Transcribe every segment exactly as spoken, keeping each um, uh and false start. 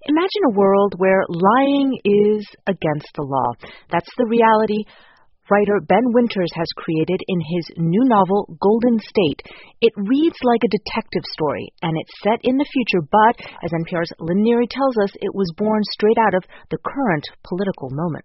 Imagine a world where lying is against the law. That's the reality writer Ben Winters has created in his new novel, Golden State. It reads like a detective story, and it's set in the future, but, as N P R's Lynn Neary tells us, it was born straight out of the current political moment.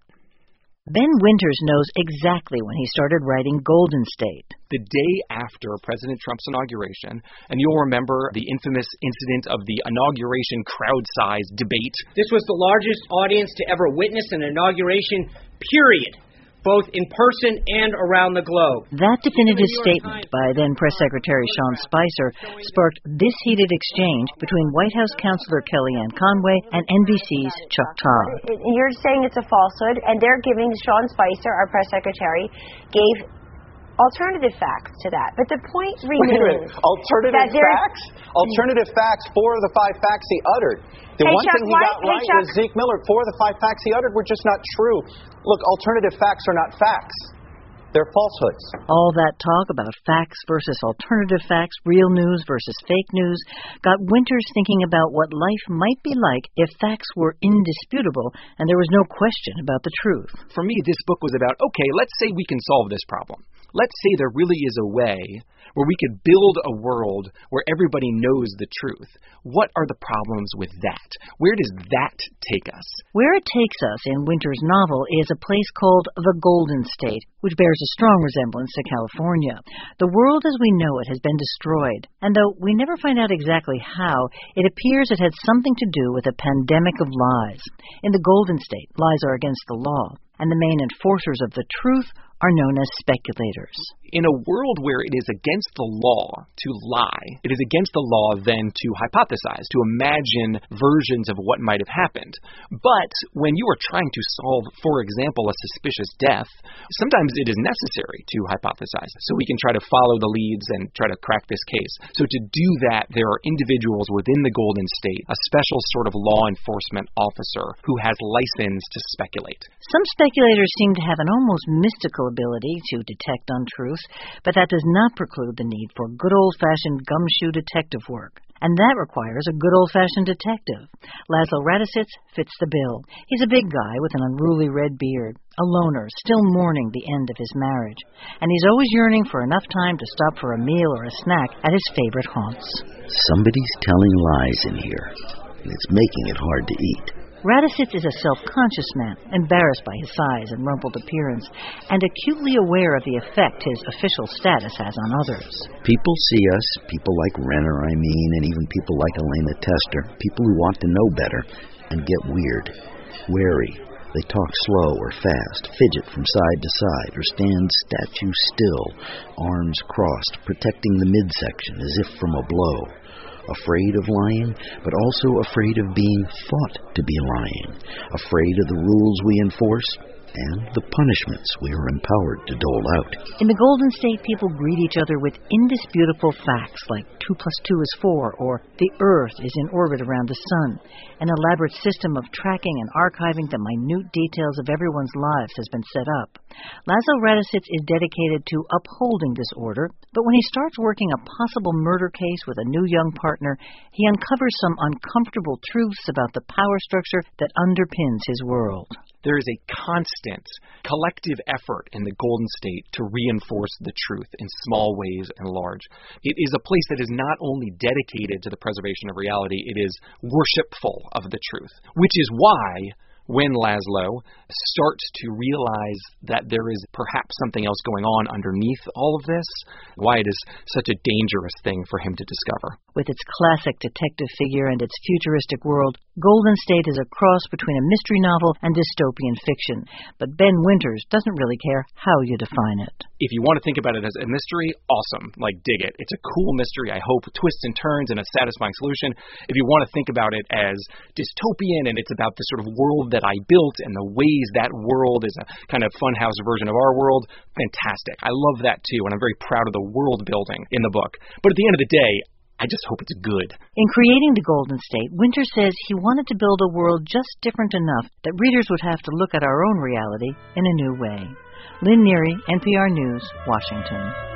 Ben Winters knows exactly when he started writing Golden State. The day after President Trump's inauguration, and you'll remember the infamous incident of the inauguration crowd-size debate. This was the largest audience to ever witness an inauguration, period, both in person and around the globe. That definitive statement by then Press Secretary Sean Spicer sparked this heated exchange between White House Counselor Kellyanne Conway and N B C's Chuck Todd. You're saying it's a falsehood, and they're giving Sean Spicer, our press secretary, gave alternative facts to that. But the point remains. Alternative facts? Alternative facts, four of the five facts he uttered. The hey, one Chuck, thing he why, got right hey, was Zeke Miller. Four of the five facts he uttered were just not true. Look, alternative facts are not facts. They're falsehoods. All that talk about facts versus alternative facts, real news versus fake news, got Winters thinking about what life might be like if facts were indisputable and there was no question about the truth. For me, this book was about, okay, let's say we can solve this problem. Let's say there really is a way where we could build a world where everybody knows the truth. What are the problems with that? Where does that take us? Where it takes us in Winters' novel is a place called the Golden State, which bears a strong resemblance to California. The world as we know it has been destroyed, and though we never find out exactly how, it appears it had something to do with a pandemic of lies. In the Golden State, lies are against the law, and the main enforcers of the truth are known as speculators. In a world where it is against the law to lie, it is against the law then to hypothesize, to imagine versions of what might have happened. But when you are trying to solve, for example, a suspicious death, sometimes it is necessary to hypothesize, so we can try to follow the leads and try to crack this case. So to do that, there are individuals within the Golden State, a special sort of law enforcement officer who has license to speculate. Some speculators seem to have an almost mystical ability to detect untruths, but that does not preclude the need for good old-fashioned gumshoe detective work. And that requires a good old-fashioned detective. Laszlo Radisich fits the bill. He's a big guy with an unruly red beard, a loner, still mourning the end of his marriage. And he's always yearning for enough time to stop for a meal or a snack at his favorite haunts. Somebody's telling lies in here, and it's making it hard to eat. Radisich is a self-conscious man, embarrassed by his size and rumpled appearance, and acutely aware of the effect his official status has on others. People see us, people like Renner, I mean, and even people like Elena Tester, people who want to know better, and get weird, wary. They talk slow or fast, fidget from side to side, or stand statue still, arms crossed, protecting the midsection as if from a blow. Afraid of lying, but also afraid of being thought to be lying, afraid of the rules we enforce and the punishments we are empowered to dole out. In the Golden State, people greet each other with indisputable facts like two plus two is four, or the Earth is in orbit around the Sun. An elaborate system of tracking and archiving the minute details of everyone's lives has been set up. Laszlo Radisich is dedicated to upholding this order, but when he starts working a possible murder case with a new young partner, he uncovers some uncomfortable truths about the power structure that underpins his world. There is a constant collective effort in the Golden State to reinforce the truth in small ways and large. It is a place that is not only dedicated to the preservation of reality, it is worshipful of the truth, which is why when Laszlo starts to realize that there is perhaps something else going on underneath all of this, why it is such a dangerous thing for him to discover. With its classic detective figure and its futuristic world, Golden State is a cross between a mystery novel and dystopian fiction. But Ben Winters doesn't really care how you define it. If you want to think about it as a mystery, awesome. Like, dig it. It's a cool mystery, I hope, twists and turns and a satisfying solution. If you want to think about it as dystopian and it's about the sort of world that I built and the ways that world is a kind of funhouse version of our world, fantastic. I love that too, and I'm very proud of the world building in the book. But at the end of the day, I just hope it's good. In creating the Golden State, Winters says he wanted to build a world just different enough that readers would have to look at our own reality in a new way. Lynn Neary, N P R News, Washington.